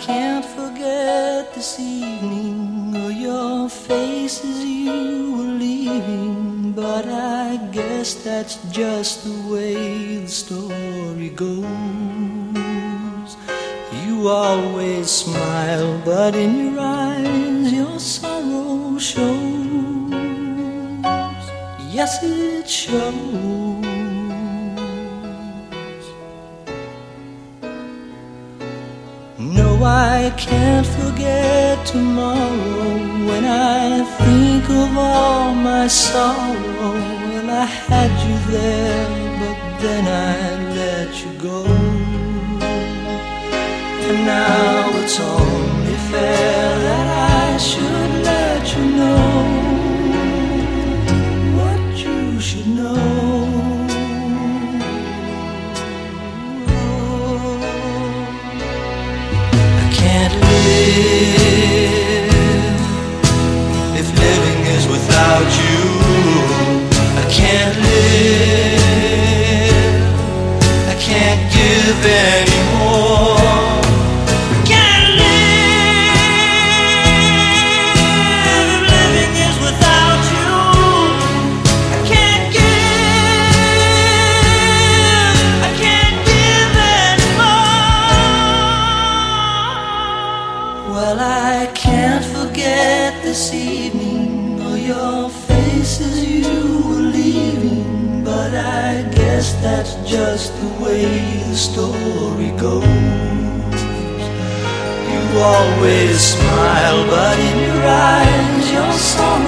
can't forget this evening or your face as you were leaving, but I guess that's just the way the story goes. You always smile, but in your eyes your sorrow shows. Yes, it shows. No, I can't forget tomorrow when I think of all my sorrow. Well, I had you there, but then I let you go. And now it's only fair that I should let you know what you should know. Can't live if living is without you. I can't live, I can't give anymore. I can't live if living is without you. I can't give, I can't give anymore. Well, I can't forget this evening or your face as you were leaving, but I guess that's just the way the story goes. You always smile, but in your eyes your sorrow